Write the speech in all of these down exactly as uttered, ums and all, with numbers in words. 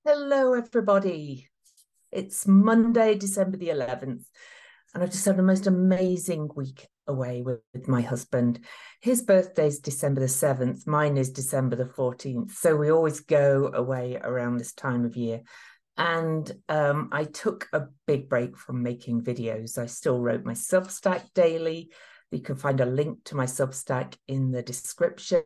Hello, everybody. It's Monday, December the eleventh, and I've just had the most amazing week away with, with my husband. His birthday's December the seventh, mine is December the fourteenth, so we always go away around this time of year. And um, I took a big break from making videos. I still wrote my Substack daily. You can find a link to my Substack in the description.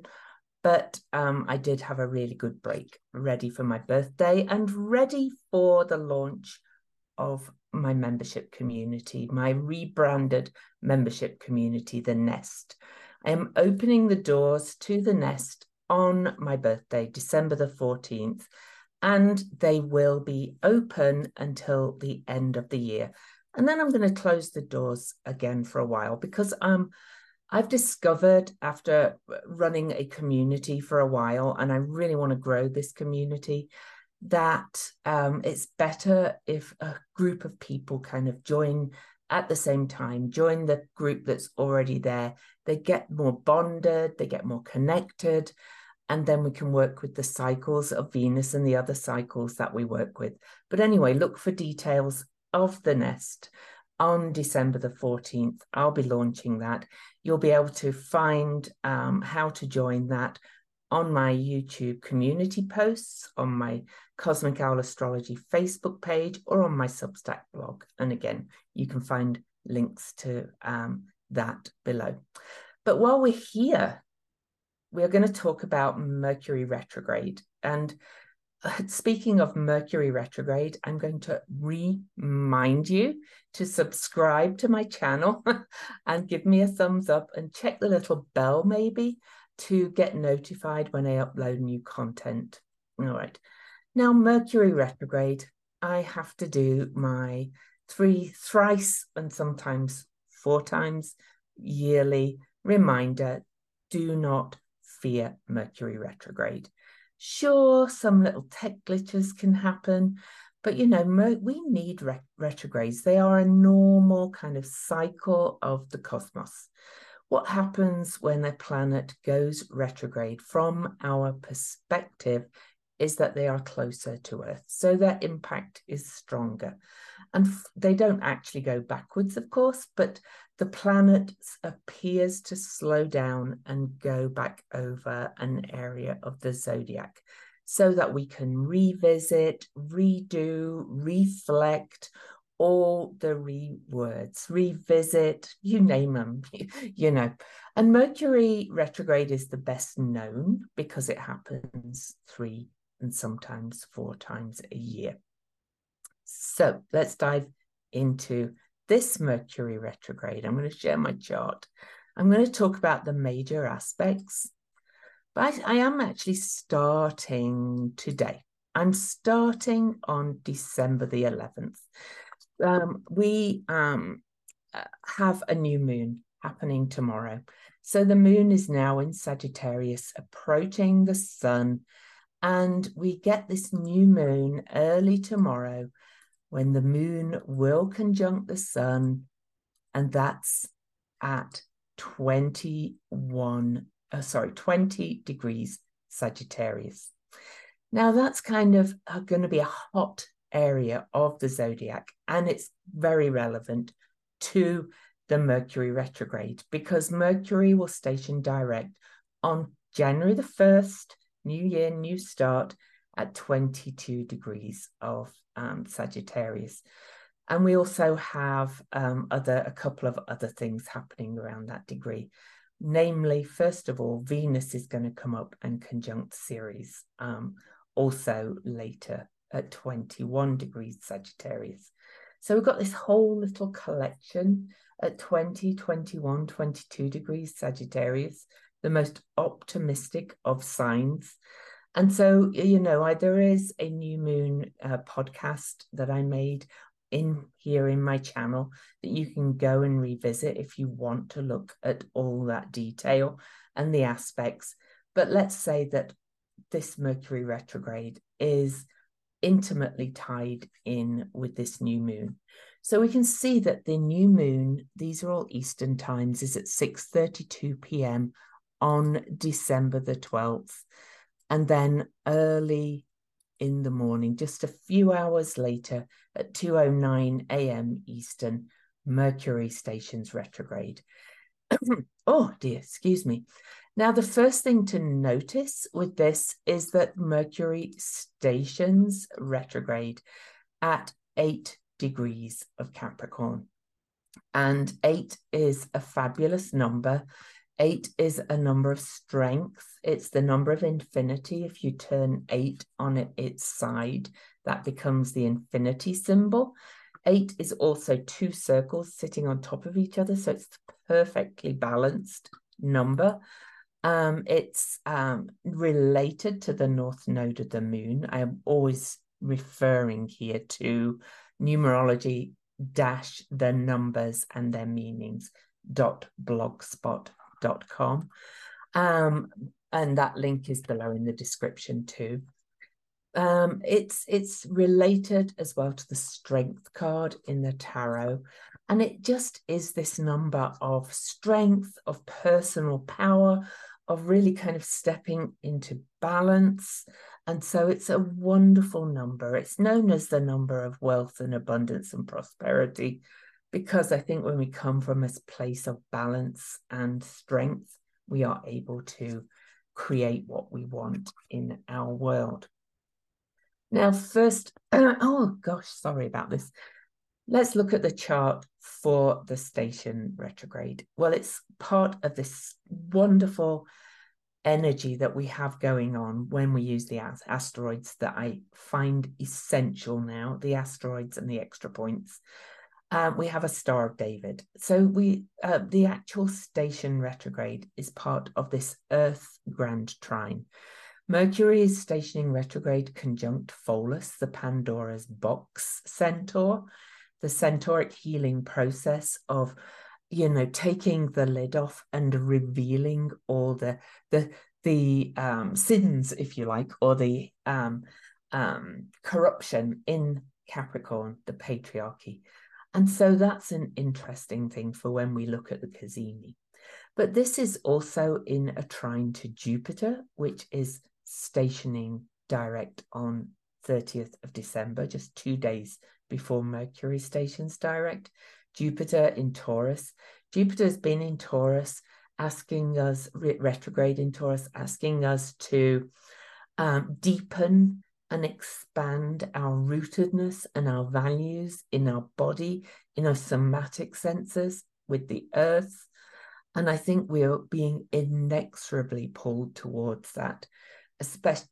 But um, I did have a really good break, ready for my birthday and ready for the launch of my membership community, my rebranded membership community, The Nest. I am opening the doors to The Nest on my birthday, December the fourteenth, and they will be open until the end of the year. And then I'm going to close the doors again for a while because um. I've discovered after running a community for a while, and I really want to grow this community, that um, it's better if a group of people kind of join at the same time, join the group that's already there. They get more bonded, they get more connected, and then we can work with the cycles of Venus and the other cycles that we work with. But anyway, look for details of The Nest on December the fourteenth. I'll be launching that. You'll be able to find um, how to join that on my YouTube community posts, on my Cosmic Owl Astrology Facebook page, or on my Substack blog. And again, you can find links to um, that below. But while we're here, we're going to talk about Mercury retrograde. And speaking of Mercury retrograde, I'm going to remind you to subscribe to my channel and give me a thumbs up and check the little bell maybe to get notified when I upload new content. All right. Now, Mercury retrograde, I have to do my three, thrice and sometimes four times yearly reminder, do not fear Mercury retrograde. Sure, some little tech glitches can happen, but you know, we need re retrogrades. They are a normal kind of cycle of the cosmos. What happens when a planet goes retrograde from our perspective is that they are closer to Earth, so their impact is stronger. And they don't actually go backwards, of course, but the planet appears to slow down and go back over an area of the zodiac so that we can revisit, redo, reflect, all the re words, revisit, you name them, you know. And Mercury retrograde is the best known because it happens three and sometimes four times a year. So let's dive into this Mercury retrograde. I'm going to share my chart. I'm going to talk about the major aspects, but I, I am actually starting today. I'm starting on December the eleventh. Um, we um, have a new moon happening tomorrow. So the moon is now in Sagittarius, approaching the sun, and we get this new moon early tomorrow when the moon will conjunct the sun, and that's at twenty-one, uh, sorry, twenty degrees Sagittarius. Now that's kind of uh, going to be a hot area of the zodiac, and it's very relevant to the Mercury retrograde because Mercury will station direct on January the first, new year, new start, at twenty-two degrees of um, Sagittarius. And we also have um, other a couple of other things happening around that degree. Namely, first of all, Venus is going to come up and conjunct Ceres, um, also later at twenty-one degrees Sagittarius. So we've got this whole little collection at twenty, twenty-one, twenty-two degrees Sagittarius, the most optimistic of signs. And so, you know, I, there is a new moon uh, podcast that I made in here in my channel that you can go and revisit if you want to look at all that detail and the aspects. But let's say that this Mercury retrograde is intimately tied in with this new moon. So we can see that the new moon, these are all Eastern times, is at six thirty-two p m on December the twelfth. And then early in the morning, just a few hours later at two oh nine a m Eastern, Mercury stations retrograde. Oh dear, excuse me. Now, the first thing to notice with this is that Mercury stations retrograde at eight degrees of Capricorn. And eight is a fabulous number. Eight is a number of strength. It's the number of infinity. If you turn eight on it, its side, that becomes the infinity symbol. Eight is also two circles sitting on top of each other, so it's a perfectly balanced number. Um, it's um, related to the north node of the moon. I am always referring here to numerology dash the numbers and their meanings dot blogspot dot com. Um, and that link is below in the description too. Um, it's it's related as well to the strength card in the tarot. And it just is this number of strength, of personal power, of really kind of stepping into balance. And so it's a wonderful number. It's known as the number of wealth and abundance and prosperity, because I think when we come from a place of balance and strength, we are able to create what we want in our world. Now, first, oh gosh, sorry about this. Let's look at the chart for the station retrograde. Well, it's part of this wonderful energy that we have going on when we use the asteroids that I find essential now, the asteroids and the extra points. Um, we have a Star of David. So we, uh, the actual station retrograde is part of this Earth Grand Trine. Mercury is stationing retrograde conjunct Pholus, the Pandora's box centaur, the centauric healing process of, you know, taking the lid off and revealing all the the the um, sins, if you like, or the um, um, corruption in Capricorn, the patriarchy. And so that's an interesting thing for when we look at the Cazimi. But this is also in a trine to Jupiter, which is stationing direct on thirtieth of December, just two days before Mercury stations direct. Jupiter in Taurus. Jupiter has been in Taurus, asking us, retrograde in Taurus, asking us to um, deepen and expand our rootedness and our values in our body, in our somatic senses with the earth. And I think we are being inexorably pulled towards that, especially,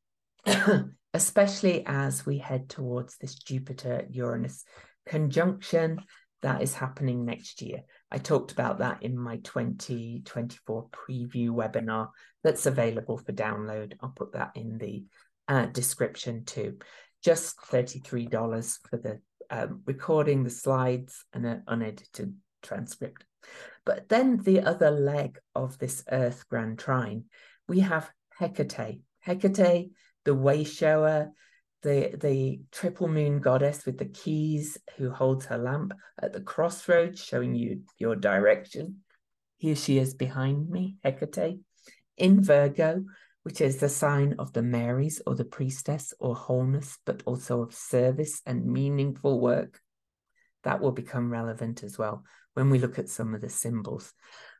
especially as we head towards this Jupiter-Uranus conjunction that is happening next year. I talked about that in my twenty twenty-four preview webinar that's available for download. I'll put that in the uh, description too. Just thirty-three dollars for the um, recording, the slides, and an unedited transcript. But then the other leg of this Earth Grand Trine, we have Hecate. Hecate, the way shower, the, the triple moon goddess with the keys who holds her lamp at the crossroads, showing you your direction. Here she is behind me, Hecate, in Virgo, which is the sign of the Marys or the priestess or wholeness, but also of service and meaningful work. That will become relevant as well when we look at some of the symbols.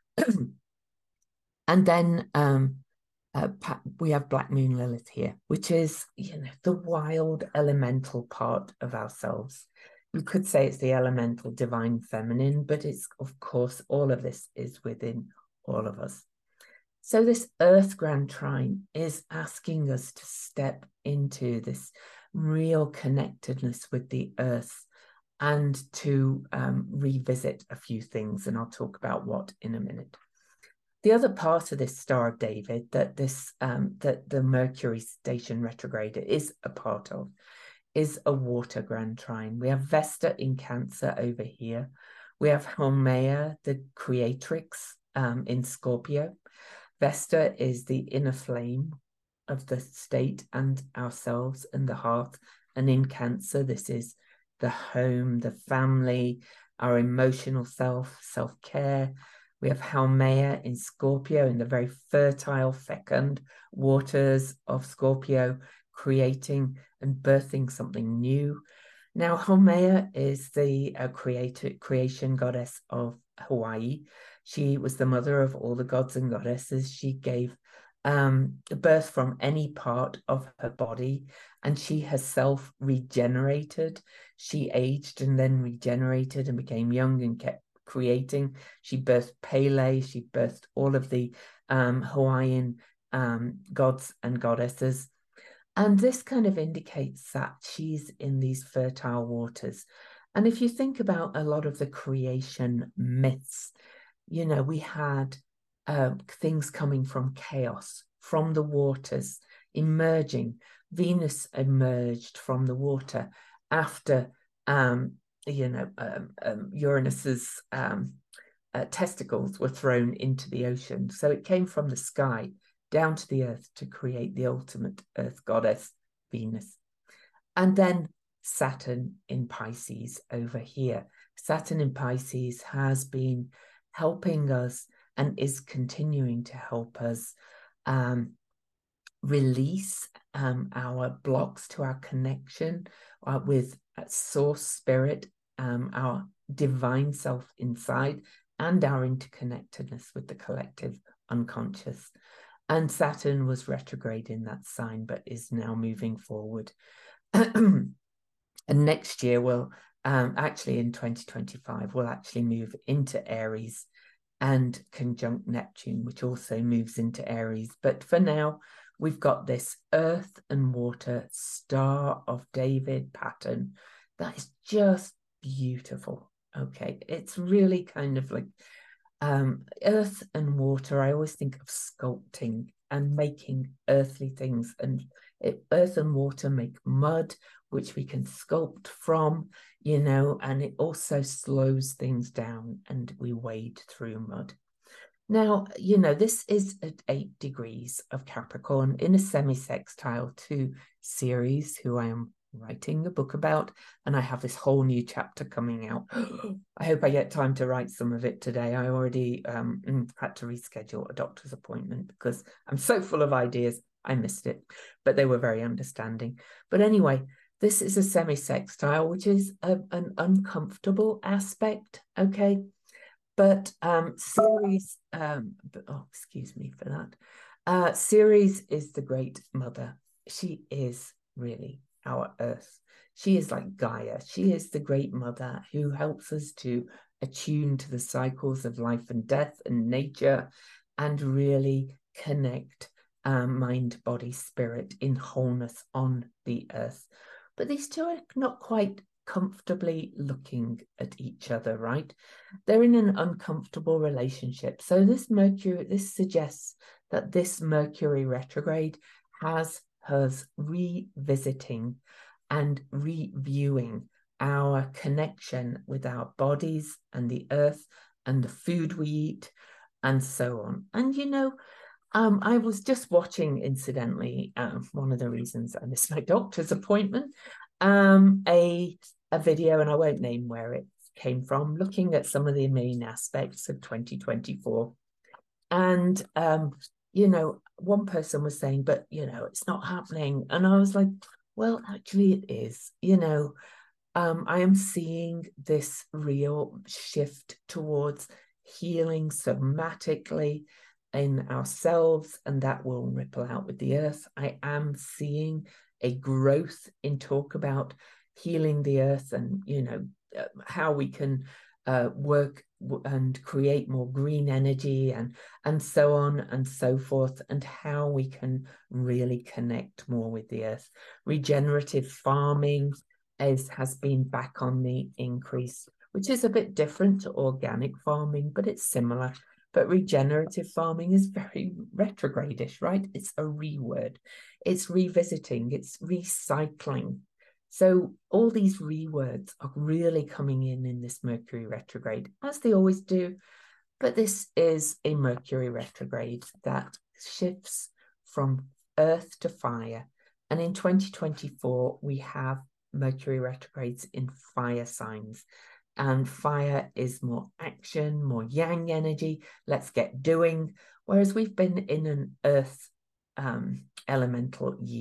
And then um, uh, we have Black Moon Lilith here, which is, you know, the wild elemental part of ourselves. You could say it's the elemental divine feminine, but it's, of course, all of this is within all of us. So this Earth Grand Trine is asking us to step into this real connectedness with the earth and to um, revisit a few things, and I'll talk about what in a minute. The other part of this Star of David that this um, that the Mercury station retrograde is a part of is a water Grand Trine. We have Vesta in Cancer over here. We have Haumea, the creatrix, um, in Scorpio. Vesta is the inner flame of the state and ourselves and the hearth. And in Cancer, this is the home, the family, our emotional self, self-care. We have Haumea in Scorpio, in the very fertile, fecund waters of Scorpio, creating and birthing something new. Now, Haumea is the uh, creator, creation goddess of Hawaii. She was the mother of all the gods and goddesses. She gave um, birth from any part of her body, and she herself regenerated. She aged and then regenerated and became young and kept creating. She birthed Pele. She birthed all of the um, Hawaiian um, gods and goddesses. And this kind of indicates that she's in these fertile waters. And if you think about a lot of the creation myths, you know, we had uh, things coming from chaos, from the waters, emerging. Venus emerged from the water after, um, you know, um, um, Uranus's um, uh, testicles were thrown into the ocean. So it came from the sky down to the earth to create the ultimate earth goddess, Venus. And then Saturn in Pisces over here. Saturn in Pisces has been helping us and is continuing to help us um, release um, our blocks to our connection uh, with source spirit, um, our divine self inside, and our interconnectedness with the collective unconscious. And Saturn was retrograde in that sign, but is now moving forward. And next year, we'll um, actually in twenty twenty-five, we'll actually move into Aries and conjunct Neptune, which also moves into Aries. But for now, we've got this earth and water Star of David pattern that is just beautiful. Okay, it's really kind of like um, earth and water. I always think of sculpting and making earthly things, and it, earth and water make mud, which we can sculpt from, you know, and it also slows things down and we wade through mud. Now, you know, this is at eight degrees of Capricorn in a semi-sextile to Ceres, who I am writing a book about, and I have this whole new chapter coming out. I hope I get time to write some of it today. I already um, had to reschedule a doctor's appointment because I'm so full of ideas. I missed it, but they were very understanding. But anyway, this is a semi-sextile, which is a, an uncomfortable aspect, okay? But um, Ceres, um, oh, excuse me for that. Uh, Ceres is the great mother. She is really our earth. She is like Gaia. She is the great mother who helps us to attune to the cycles of life and death and nature and really connect um, mind, body, spirit in wholeness on the earth. But these two are not quite comfortably looking at each other, right? They're in an uncomfortable relationship. So this Mercury, this suggests that this Mercury retrograde has us revisiting and reviewing our connection with our bodies and the earth and the food we eat and so on. And you know, um, I was just watching, incidentally, um, one of the reasons I missed my doctor's appointment, um, a, a video, and I won't name where it came from, looking at some of the main aspects of twenty twenty-four. And, um, you know, one person was saying, but, you know, it's not happening. And I was like, well, actually it is. You know, um, I am seeing this real shift towards healing somatically in ourselves, and that will ripple out with the earth. I am seeing a growth in talk about healing the earth and, you know, uh, how we can uh, work and create more green energy and, and so on and so forth, and how we can really connect more with the earth. Regenerative farming is, has been back on the increase, which is a bit different to organic farming, but it's similar. But regenerative farming is very retrogradish, right? It's a reword. It's revisiting, it's recycling. So all these rewords are really coming in in this Mercury retrograde, as they always do. But this is a Mercury retrograde that shifts from earth to fire. And in twenty twenty-four, we have Mercury retrogrades in fire signs. And fire is more action, more yang energy. Let's get doing. Whereas we've been in an earth um, elemental year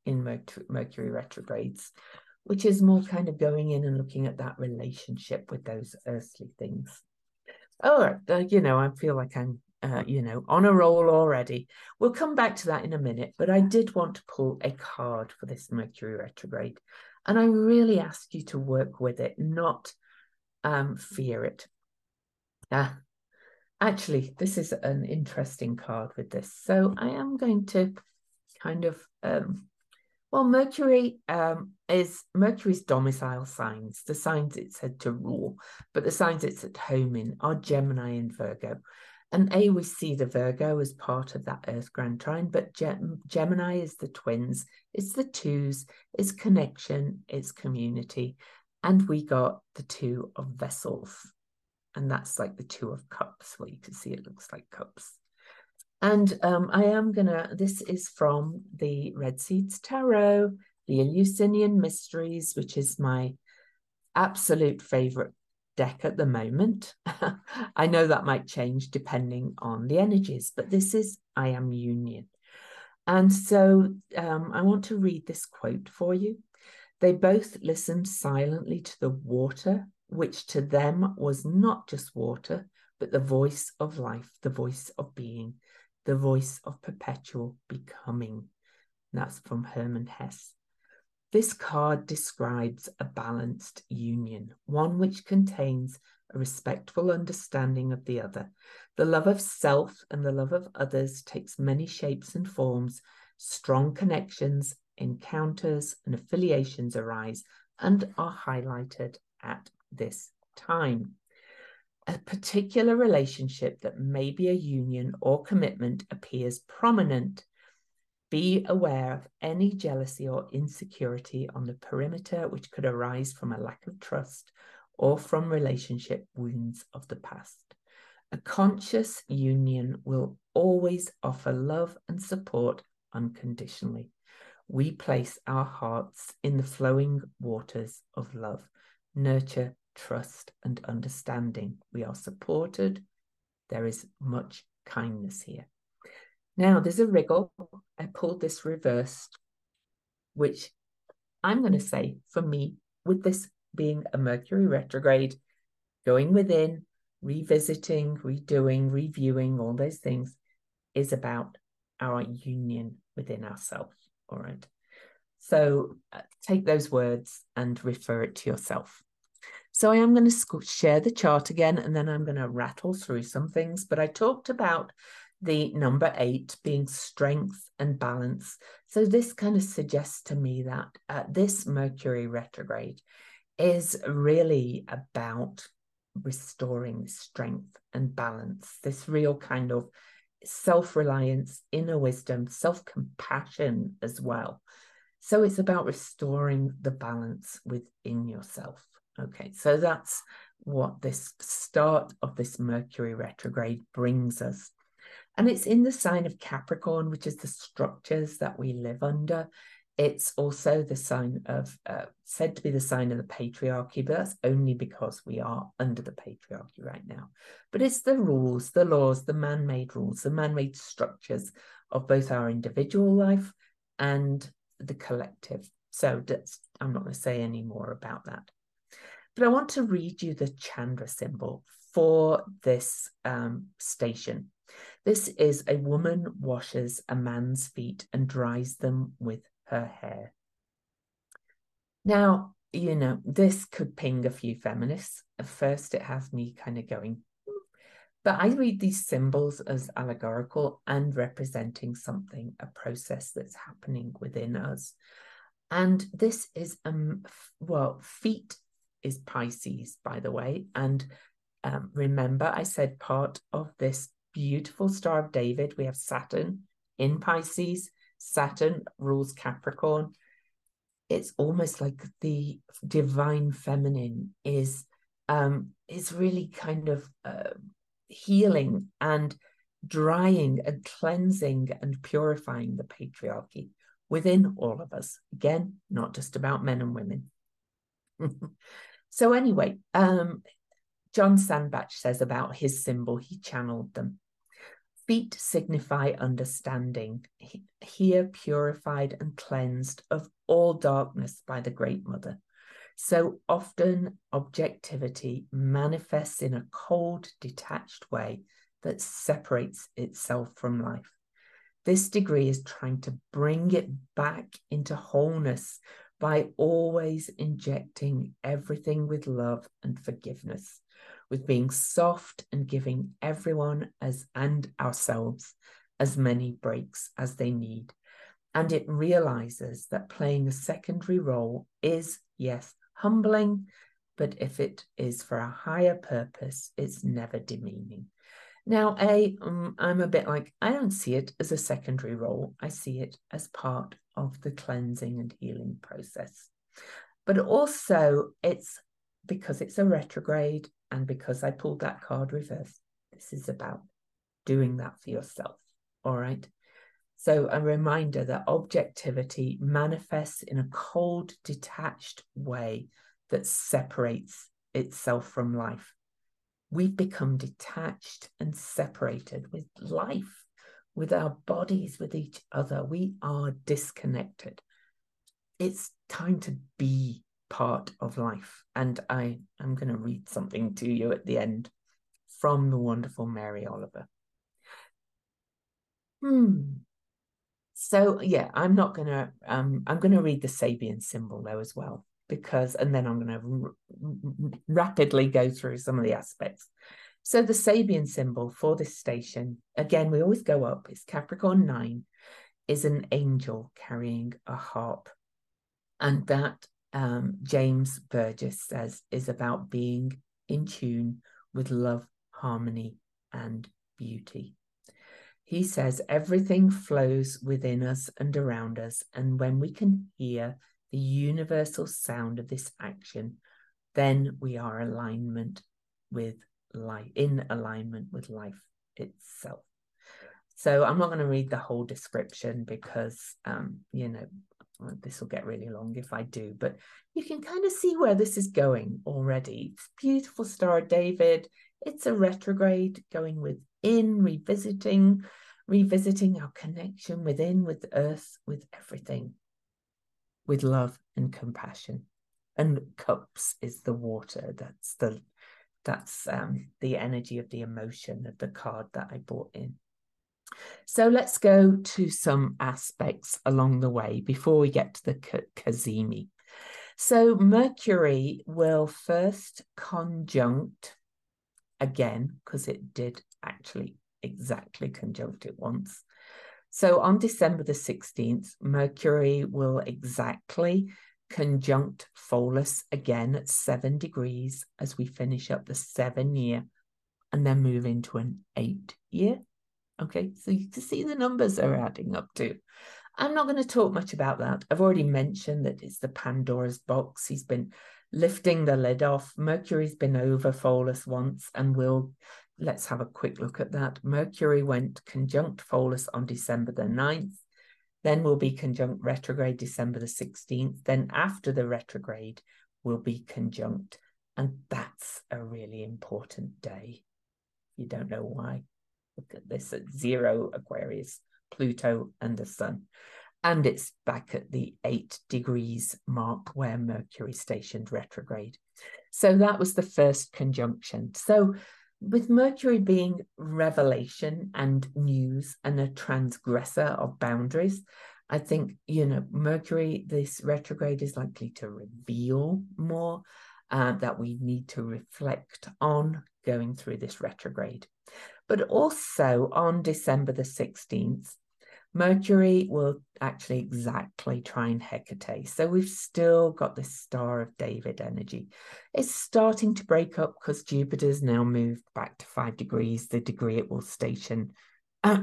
in Mercury, Mercury retrogrades, which is more kind of going in and looking at that relationship with those earthly things. Oh, uh, you know, I feel like I'm, uh, you know, on a roll already. We'll come back to that in a minute, but I did want to pull a card for this Mercury retrograde. And I really ask you to work with it, not um, fear it. Uh, actually, this is an interesting card with this. So I am going to kind of, um, well, Mercury um, is Mercury's domicile signs, the signs it's said to rule, but the signs it's at home in are Gemini and Virgo. And A, we see the Virgo as part of that Earth Grand Trine, but Gem Gemini is the twins, it's the twos, it's connection, it's community. And we got the two of vessels. And that's like the two of cups, where you can see it looks like cups. And um, I am gonna, this is from the Red Seeds Tarot, the Eleusinian Mysteries, which is my absolute favorite deck at the moment. I know that might change depending on the energies, but this is I Am Union. And so um, I want to read this quote for you. They both listened silently to the water, which to them was not just water, but the voice of life, the voice of being, the voice of perpetual becoming. And that's from Hermann Hesse. This card describes a balanced union, one which contains a respectful understanding of the other. The love of self and the love of others takes many shapes and forms. Strong connections, encounters, and affiliations arise and are highlighted at this time. A particular relationship that may be a union or commitment appears prominent. Be aware of any jealousy or insecurity on the perimeter which could arise from a lack of trust or from relationship wounds of the past. A conscious union will always offer love and support unconditionally. We place our hearts in the flowing waters of love, nurture, trust, and understanding. We are supported. There is much kindness here. Now, there's a wriggle. I pulled this reversed, which I'm going to say, for me, with this being a Mercury retrograde, going within, revisiting, redoing, reviewing, all those things, is about our union within ourselves, all right? So uh, take those words and refer it to yourself. So I am going to share the chart again, and then I'm going to rattle through some things, but I talked about the number eight being strength and balance. So this kind of suggests to me that uh, this Mercury retrograde is really about restoring strength and balance, this real kind of self-reliance, inner wisdom, self-compassion as well. So it's about restoring the balance within yourself. Okay, so that's what this start of this Mercury retrograde brings us. And it's in the sign of Capricorn, which is the structures that we live under. It's also the sign of, uh, said to be the sign of the patriarchy, but that's only because we are under the patriarchy right now. But it's the rules, the laws, the man-made rules, the man-made structures of both our individual life and the collective. So that's, I'm not going to say any more about that. But I want to read you the Chandra symbol for this um, station. This is a woman washes a man's feet and dries them with her hair. Now, you know, this could ping a few feminists. At first, it has me kind of going, but I read these symbols as allegorical and representing something, a process that's happening within us. And this is, um, well, feet is Pisces, by the way. And um, remember, I said part of this beautiful Star of David, we have Saturn in Pisces. Saturn rules Capricorn. It's almost like the divine feminine is, um, is really kind of uh, healing and drying and cleansing and purifying the patriarchy within all of us. Again, not just about men and women. So anyway, um, John Sandbach says about his symbol, he channeled them. Feet signify understanding, here purified and cleansed of all darkness by the Great Mother. So often objectivity manifests in a cold, detached way that separates itself from life. This degree is trying to bring it back into wholeness by always injecting everything with love and forgiveness, with being soft and giving everyone as and ourselves as many breaks as they need. And it realizes that playing a secondary role is, yes, humbling, but if it is for a higher purpose, it's never demeaning. Now, A, um, I'm a bit like, I don't see it as a secondary role. I see it as part of the cleansing and healing process. But also, it's because it's a retrograde and because I pulled that card reverse. This is about doing that for yourself, all right? So a reminder that objectivity manifests in a cold, detached way that separates itself from life. We've become detached and separated with life, with our bodies, with each other. We are disconnected. It's time to be part of life. And I am going to read something to you at the end from the wonderful Mary Oliver. Hmm. So yeah, I'm not going to, um, I'm going to read the Sabian symbol though as well, because, and then I'm going to rapidly go through some of the aspects. So the Sabian symbol for this station, again, we always go up, it's Capricorn nine, is an angel carrying a harp. And that, um, James Burgess says, is about being in tune with love, harmony, and beauty. He says everything flows within us and around us, and when we can hear the universal sound of this action, then we are alignment with life, in alignment with life itself. So I'm not going to read the whole description because, um, you know, this will get really long if I do, but you can kind of see where this is going already. It's beautiful Star of David. It's a retrograde going within, revisiting, revisiting our connection within, with the earth, with everything, with love and compassion. And cups is the water. That's the that's um, the energy of the emotion of the card that I brought in. So let's go to some aspects along the way before we get to the Cazimi. So Mercury will first conjunct again, because it did actually exactly conjunct it once. So on December the sixteenth, Mercury will exactly conjunct Pholus again at seven degrees as we finish up the seven year and then move into an eight year. Okay, so you can see the numbers are adding up to. I'm not going to talk much about that. I've already mentioned that it's the Pandora's box. He's been lifting the lid off. Mercury's been over Pholus once, and we'll, let's have a quick look at that. Mercury went conjunct Pholus on December the ninth. Then will be conjunct retrograde December the sixteenth. Then after the retrograde will be conjunct. And that's a really important day. You don't know why. Look at this at zero Aquarius, Pluto and the Sun. And it's back at the eight degrees mark where Mercury stationed retrograde. So that was the first conjunction. So with Mercury being revelation and news and a transgressor of boundaries, I think, you know, Mercury, this retrograde is likely to reveal more uh, that we need to reflect on going through this retrograde. But also on December the sixteenth, Mercury will actually exactly trine Hecate. So we've still got this Star of David energy. It's starting to break up because Jupiter's now moved back to five degrees, the degree it will station uh,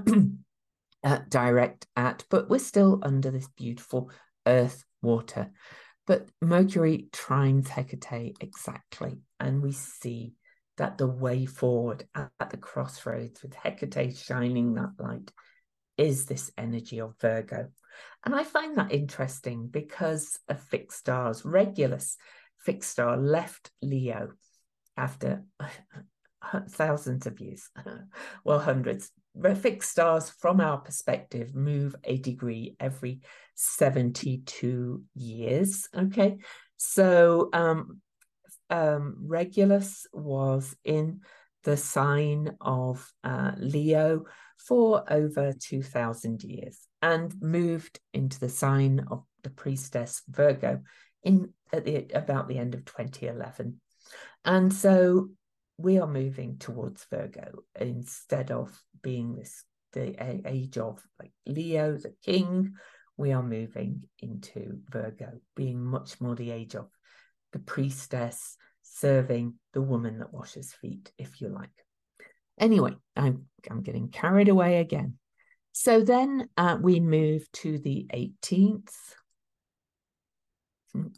uh, direct at, but we're still under this beautiful earth water. But Mercury trines Hecate exactly, and we see that the way forward at the crossroads with Hecate shining that light is this energy of Virgo. And I find that interesting because a fixed star's Regulus fixed star left Leo after thousands of years, well, hundreds. Fixed stars, from our perspective, move a degree every seventy-two years. Okay, so um, um, Regulus was in the sign of uh, Leo for over two thousand years and moved into the sign of the priestess Virgo in at the, about the end of twenty eleven. And so we are moving towards Virgo instead of being this the age of like Leo, the king. We are moving into Virgo, being much more the age of the priestess, serving the woman that washes feet, if you like. Anyway, I'm, I'm getting carried away again. So then uh, we move to the eighteenth. Hmm.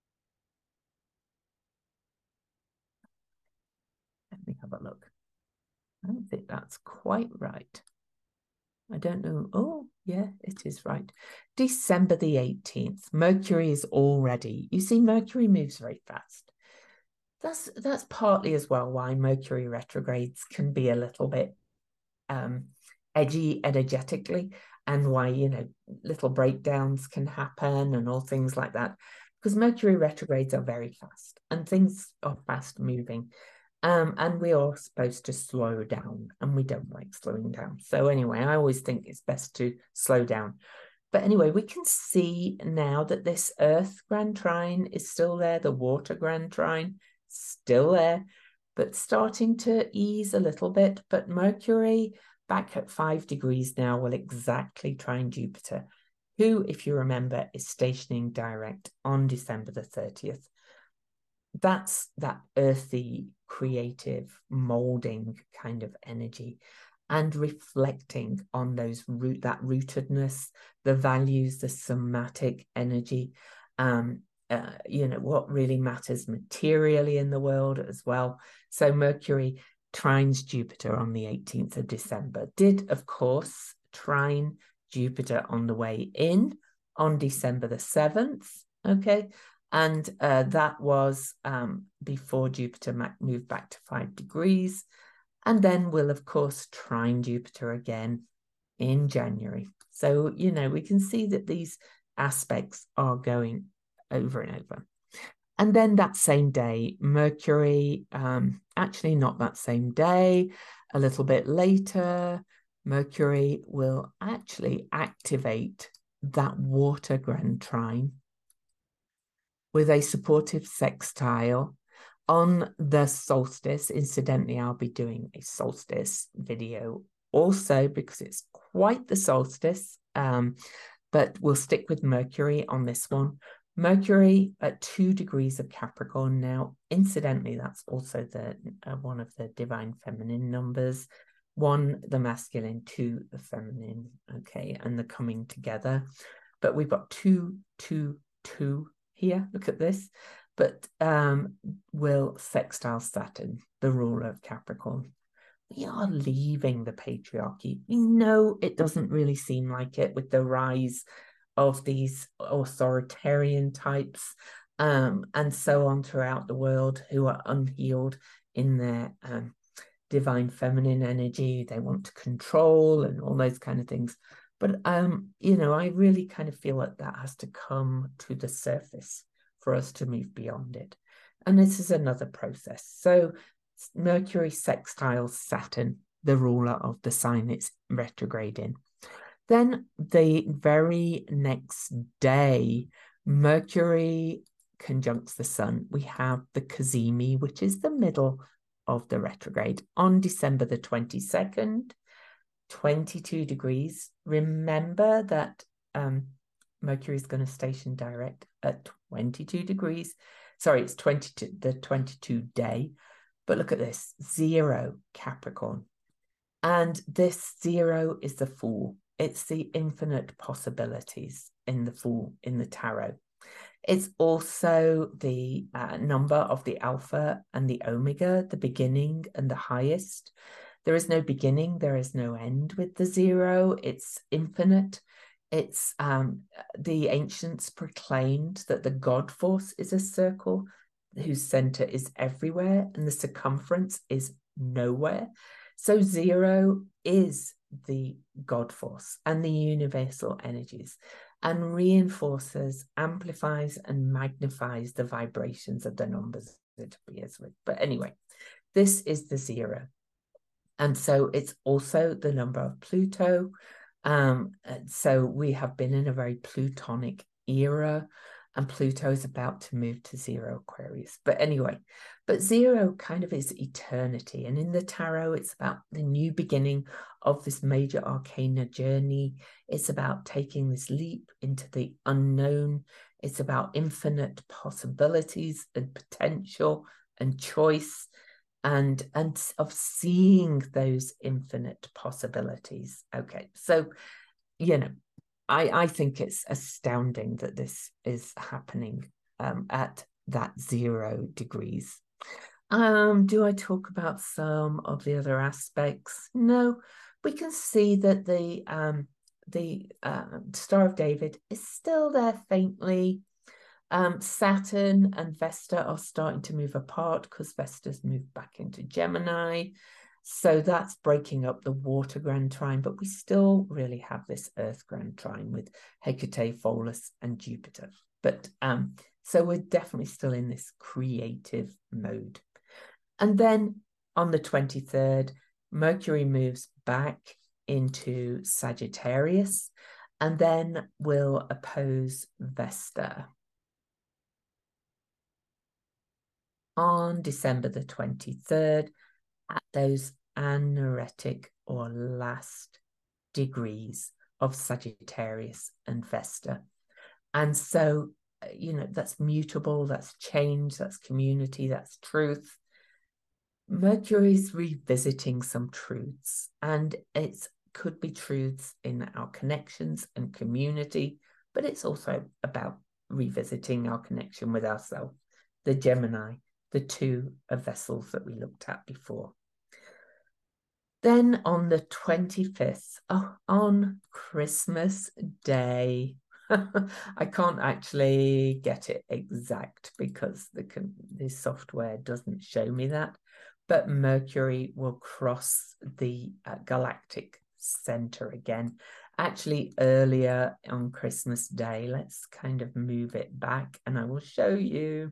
Let me have a look. I don't think that's quite right. I don't know. Oh, yeah, it is right. December the eighteenth. Mercury is already, you see, Mercury moves very fast. That's that's partly as well why Mercury retrogrades can be a little bit um, edgy energetically, and why, you know, little breakdowns can happen and all things like that. Because Mercury retrogrades are very fast and things are fast moving. Um, and we are supposed to slow down, and we don't like slowing down. So anyway, I always think it's best to slow down. But anyway, we can see now that this Earth Grand Trine is still there, the Water Grand Trine still there, but starting to ease a little bit. But Mercury, back at five degrees now, will exactly trine Jupiter, who, if you remember, is stationing direct on December the thirtieth. That's that earthy, creative, molding kind of energy, and reflecting on those root that rootedness, the values, the somatic energy, um, uh, you know, what really matters materially in the world as well. So Mercury trines Jupiter on the eighteenth of December. Did, of course, trine Jupiter on the way in on December the seventh. Okay. And uh, that was um, before Jupiter moved back to five degrees. And then we'll, of course, trine Jupiter again in January. So, you know, we can see that these aspects are going over and over. And then that same day, Mercury, um, actually not that same day, a little bit later, Mercury will actually activate that Water Grand Trine with a supportive sextile on the solstice. Incidentally, I'll be doing a solstice video also because it's quite the solstice, um, but we'll stick with Mercury on this one. Mercury at two degrees of Capricorn now. Incidentally, that's also the uh, one of the divine feminine numbers. One, the masculine, two, the feminine, okay, and the coming together. But we've got two, two, two here, look at this, but um, will sextile Saturn, the ruler of Capricorn. We are leaving the patriarchy. We know it doesn't really seem like it with the rise of these authoritarian types um, and so on throughout the world, who are unhealed in their um, divine feminine energy. They want to control and all those kind of things. But, um, you know, I really kind of feel like that has to come to the surface for us to move beyond it. And this is another process. So Mercury sextiles Saturn, the ruler of the sign it's retrograde in. Then the very next day, Mercury conjuncts the sun. We have the Cazimi, which is the middle of the retrograde, on December the twenty-second. twenty-two degrees. Remember that um, Mercury is going to station direct at twenty-two degrees. Sorry, it's twenty-two, the twenty-two day. But look at this, zero Capricorn. And this zero is the Fool. It's the infinite possibilities in the Fool, in the tarot. It's also the uh, number of the Alpha and the Omega, the beginning and the highest. There is no beginning, there is no end with the zero. It's infinite. It's um, the ancients proclaimed that the God force is a circle whose center is everywhere, and the circumference is nowhere. So zero is the God force and the universal energies, and reinforces, amplifies, and magnifies the vibrations of the numbers it appears with. But anyway, this is the zero. And so it's also the number of Pluto. Um, so we have been in a very Plutonic era, and Pluto is about to move to zero Aquarius. But anyway, but zero kind of is eternity. And in the tarot, it's about the new beginning of this major arcana journey. It's about taking this leap into the unknown. It's about infinite possibilities and potential and choice, and and of seeing those infinite possibilities. Okay, so, you know, I, I think it's astounding that this is happening um, at that zero degrees. Um, do I talk about some of the other aspects? No, we can see that the um, the uh, Star of David is still there faintly. Um, Saturn and Vesta are starting to move apart because Vesta's moved back into Gemini. So that's breaking up the water grand trine, but we still really have this earth grand trine with Hecate, Pholus, and Jupiter. But um, so we're definitely still in this creative mode. And then on the twenty-third, Mercury moves back into Sagittarius and then will oppose Vesta on December the twenty-third at those anaretic or last degrees of Sagittarius and Vesta. And so, you know, that's mutable, that's change, that's community, that's truth. Mercury's revisiting some truths, and it could be truths in our connections and community, but it's also about revisiting our connection with ourselves, the Gemini, the two of vessels that we looked at before. Then on the twenty-fifth, oh, on Christmas Day, I can't actually get it exact because the, the software doesn't show me that, but Mercury will cross the uh, galactic center again. Actually, earlier on Christmas Day, let's kind of move it back and I will show you.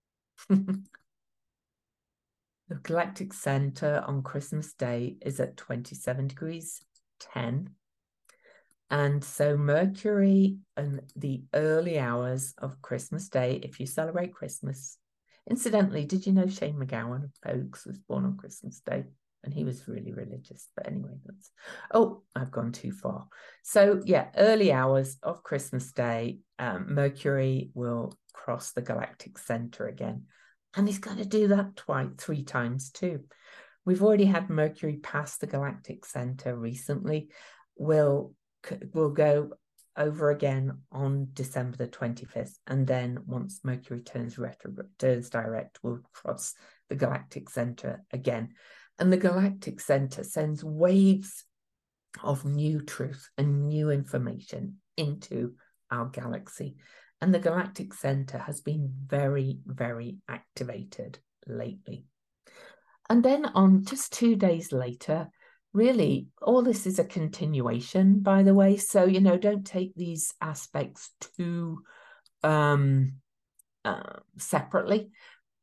The galactic center on Christmas Day is at twenty-seven degrees ten. And so Mercury and the early hours of Christmas Day, if you celebrate Christmas. Incidentally, did you know Shane MacGowan of Pogues was born on Christmas Day? And he was really religious. But anyway, that's... Oh, I've gone too far. So yeah, early hours of Christmas Day, um, Mercury will cross the galactic center again. And he's going to do that twice, three times too. We've already had Mercury pass the galactic center recently. We'll, we'll go over again on December the twenty-fifth. And then once Mercury turns retrograde, turns direct, we'll cross the galactic center again. And the galactic center sends waves of new truth and new information into our galaxy. And the galactic center has been very, very activated lately. And then on just two days later, really, all this is a continuation, by the way. So, you know, don't take these aspects too um, uh, separately.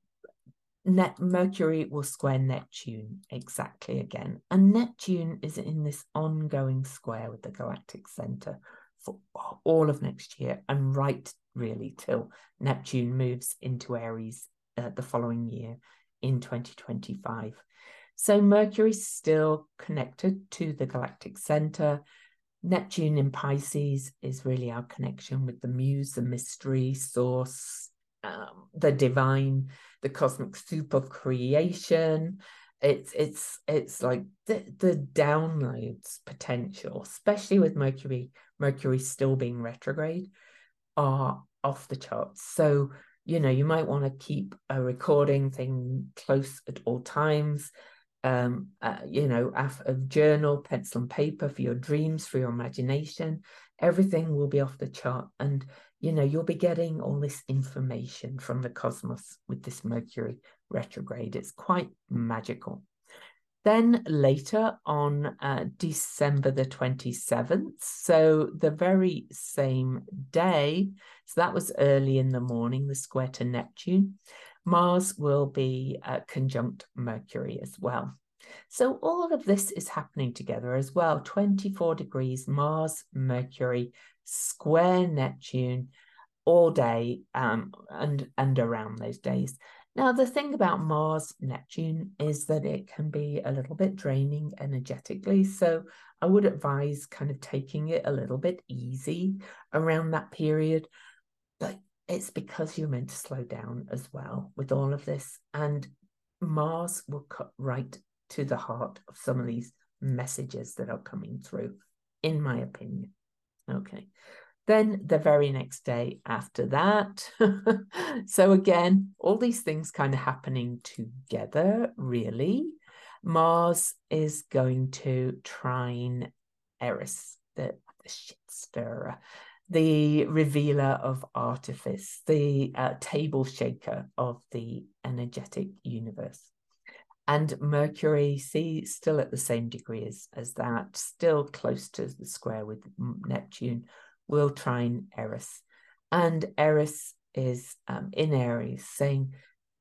Net Mercury will square Neptune exactly again. And Neptune is in this ongoing square with the galactic center for all of next year and right really till Neptune moves into Aries uh, the following year in twenty twenty-five. So Mercury's still connected to the galactic center. Neptune in Pisces is really our connection with the muse, the mystery, source, um, the divine, the cosmic soup of creation. It's it's it's like the, the downloads potential, especially with Mercury, Mercury still being retrograde, are off the charts. So, you know, you might want to keep a recording thing close at all times. Um, uh, you know, a journal, pencil and paper for your dreams, for your imagination. Everything will be off the chart. And, you know, you'll be getting all this information from the cosmos with this Mercury retrograde. It's quite magical. Then later on uh, December the twenty-seventh, so the very same day, so that was early in the morning, the square to Neptune, Mars will be uh, conjunct Mercury as well. So all of this is happening together as well. twenty-four degrees, Mars, Mercury, square Neptune, all day um, and, and around those days. Now, the thing about Mars, Neptune is that it can be a little bit draining energetically. So I would advise kind of taking it a little bit easy around that period. But it's because you're meant to slow down as well with all of this. And Mars will cut right to the heart of some of these messages that are coming through, in my opinion. Okay. Then the very next day after that. So again, all these things kind of happening together, really. Mars is going to trine Eris, the, the shit stirrer, the revealer of artifice, the uh, table shaker of the energetic universe. And Mercury, see, still at the same degree as, as that, still close to the square with Neptune, will trine Eris. And Eris is um, in Aries, saying,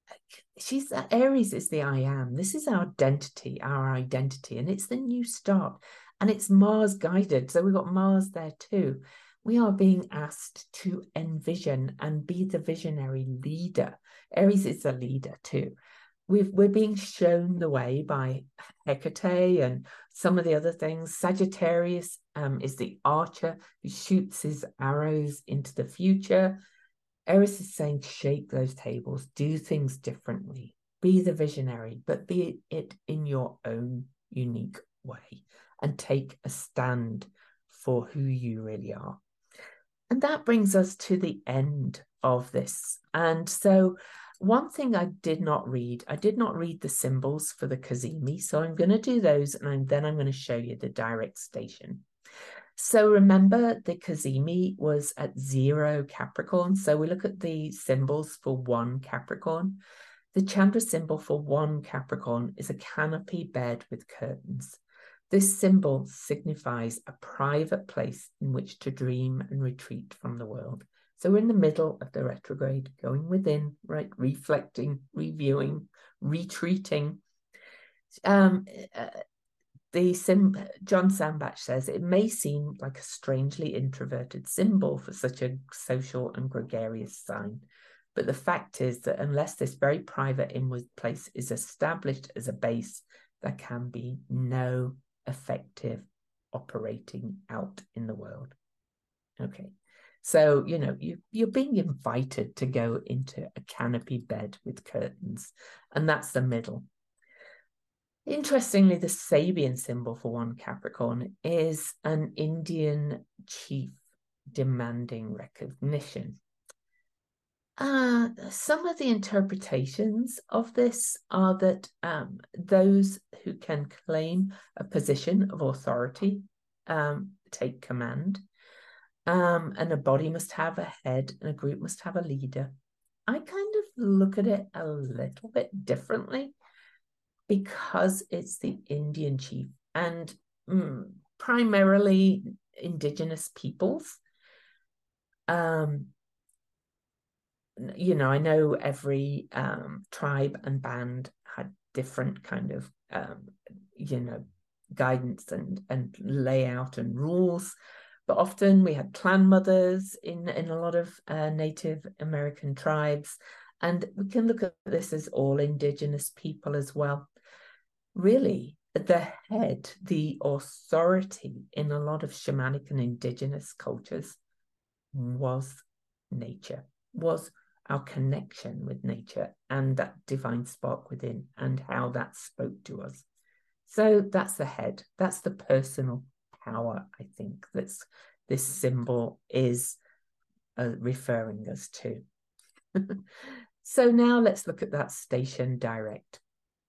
she's Aries is the I am. This is our identity, our identity, and it's the new start. And it's Mars guided. So we've got Mars there too. We are being asked to envision and be the visionary leader. Aries is a leader too. We've, we're being shown the way by Hecate and some of the other things. Sagittarius um, is the archer who shoots his arrows into the future. Eris is saying, shake those tables, do things differently, be the visionary, but be it in your own unique way and take a stand for who you really are. And that brings us to the end of this. And so one thing I did not read, I did not read the symbols for the cazimi. So I'm going to do those and I'm, then I'm going to show you the direct station. So remember the cazimi was at zero Capricorn. So we look at the symbols for one Capricorn. The Chandra symbol for one Capricorn is a canopy bed with curtains. This symbol signifies a private place in which to dream and retreat from the world. So we're in the middle of the retrograde, going within, right? Reflecting, reviewing, retreating. Um, uh, the sim John Sandbach says, it may seem like a strangely introverted symbol for such a social and gregarious sign. But the fact is that unless this very private inward place is established as a base, there can be no effective operating out in the world. Okay. So, you know, you, you're being invited to go into a canopy bed with curtains, and that's the middle. Interestingly, the Sabian symbol for one Capricorn is an Indian chief demanding recognition. Uh, some of the interpretations of this are that um, those who can claim a position of authority um, take command. Um, and a body must have a head and a group must have a leader. I kind of look at it a little bit differently because it's the Indian chief and mm, primarily indigenous peoples. Um, you know, I know every um, tribe and band had different kind of, um, you know, guidance and, and layout and rules. But often we had clan mothers in, in a lot of uh, Native American tribes. And we can look at this as all indigenous people as well. Really, the head, the authority in a lot of shamanic and indigenous cultures was nature, was our connection with nature and that divine spark within and how that spoke to us. So that's the head. That's the personal power, I think, that's this symbol is uh, referring us to. So now let's look at that station direct.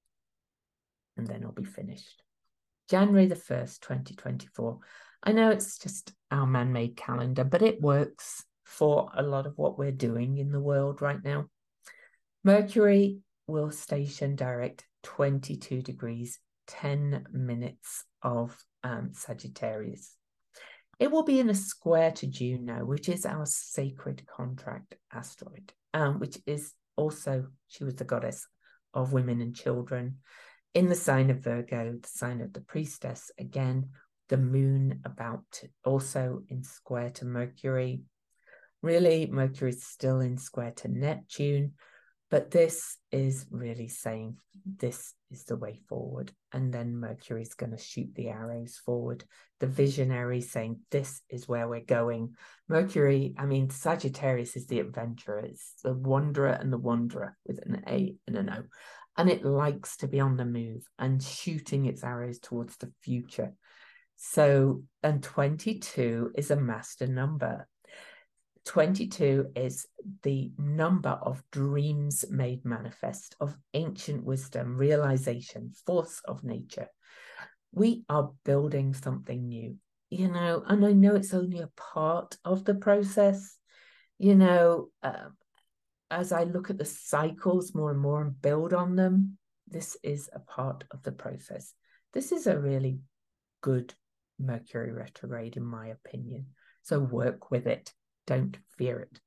And then I'll be finished. January the first, twenty twenty-four. I know it's just our man-made calendar, but it works for a lot of what we're doing in the world right now. Mercury will station direct twenty-two degrees, ten minutes of um, Sagittarius. It will be in a square to Juno, which is our sacred contract asteroid, um, which is also, she was the goddess of women and children, in the sign of Virgo, the sign of the priestess. Again, the moon about to, also in square to Mercury. Really, Mercury is still in square to Neptune, but this is really saying this is the way forward. And then Mercury is going to shoot the arrows forward. The visionary saying this is where we're going. Mercury, I mean, Sagittarius is the adventurer. It's the wanderer and the wanderer with an A and an O. And it likes to be on the move and shooting its arrows towards the future. So, and twenty-two is a master number. twenty-two is the number of dreams made manifest, of ancient wisdom, realization, force of nature. We are building something new, you know, and I know it's only a part of the process, you know, uh, as I look at the cycles more and more and build on them, this is a part of the process. This is a really good Mercury retrograde, in my opinion. So work with it. Don't fear it.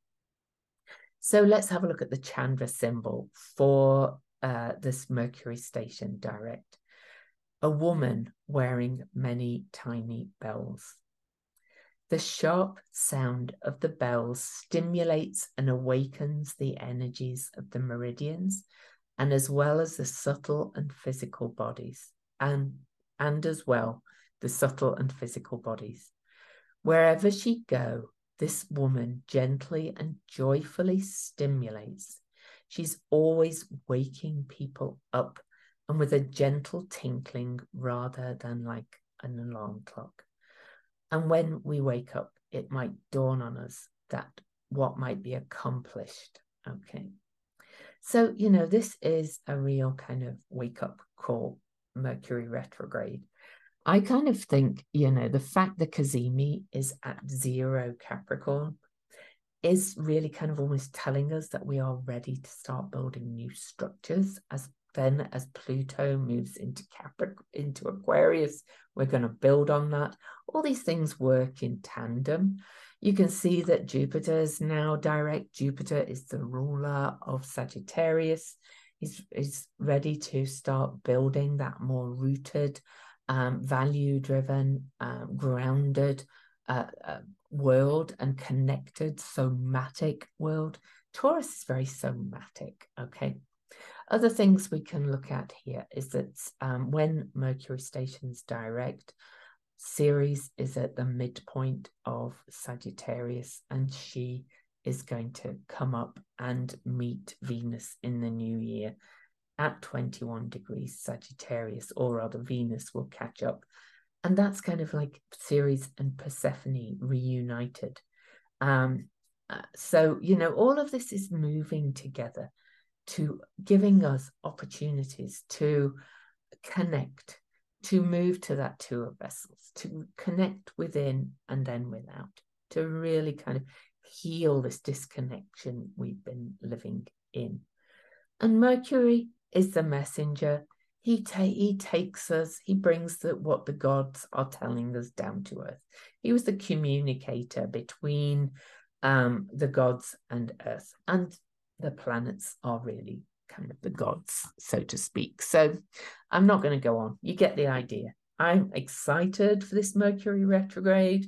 So let's have a look at the Chandra symbol for uh, this Mercury station direct. A woman wearing many tiny bells. The sharp sound of the bells stimulates and awakens the energies of the meridians, and as well as the subtle and physical bodies, and, and as well the subtle and physical bodies. Wherever she go, this woman gently and joyfully stimulates. She's always waking people up, and with a gentle tinkling rather than like an alarm clock. And when we wake up, it might dawn on us that what might be accomplished. Okay. So, you know, this is a real kind of wake up call, Mercury retrograde. I kind of think, you know, the fact that Cazimi is at zero Capricorn is really kind of almost telling us that we are ready to start building new structures. As then as Pluto moves into Capricorn, into Aquarius, we're going to build on that. All these things work in tandem. You can see that Jupiter is now direct. Jupiter is the ruler of Sagittarius. He's, he's ready to start building that more rooted, um, value-driven, um, grounded uh, uh, world and connected, somatic world. Taurus is very somatic, okay? Other things we can look at here is that um, when Mercury stations direct, Ceres is at the midpoint of Sagittarius, and she is going to come up and meet Venus in the new year at twenty-one degrees Sagittarius, or rather Venus will catch up. And that's kind of like Ceres and Persephone reunited. Um, uh, so, you know, all of this is moving together to giving us opportunities to connect, to move to that two of vessels, to connect within and then without, to really kind of heal this disconnection we've been living in. And Mercury is the messenger. He, ta he takes us, he brings the, what the gods are telling us down to earth. He was the communicator between um, the gods and earth. And the planets are really kind of the gods, so to speak. So I'm not going to go on. You get the idea. I'm excited for this Mercury retrograde.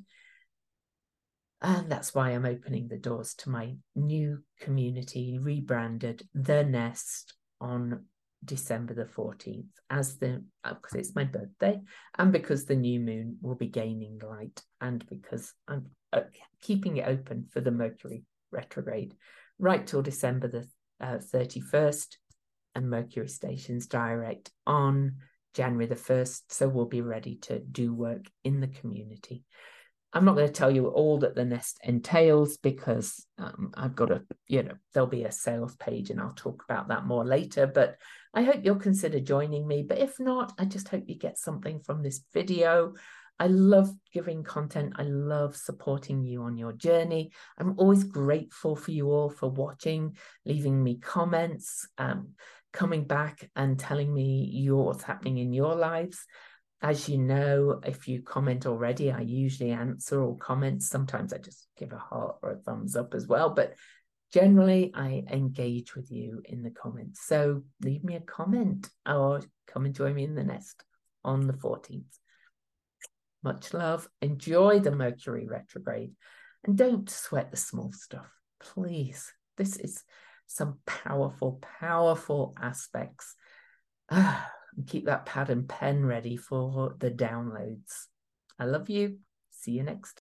And that's why I'm opening the doors to my new community, rebranded The Nest, on December the fourteenth, as the because it's my birthday, and because the new moon will be gaining light, and because I'm uh, keeping it open for the Mercury retrograde right till December the uh, thirty-first, and Mercury stations direct on January the first. So we'll be ready to do work in the community. I'm not going to tell you all that the nest entails because um, I've got a, you know, there'll be a sales page and I'll talk about that more later, but I hope you'll consider joining me. But if not, I just hope you get something from this video. I love giving content. I love supporting you on your journey. I'm always grateful for you all for watching, leaving me comments, um, coming back and telling me your, what's happening in your lives. As you know, if you comment already, I usually answer all comments. Sometimes I just give a heart or a thumbs up as well, but generally I engage with you in the comments. So leave me a comment or come and join me in the nest on the fourteenth. Much love. Enjoy the Mercury retrograde and don't sweat the small stuff, please. This is some powerful, powerful aspects. Ah, and keep that pad and pen ready for the downloads. I love you. See you next time.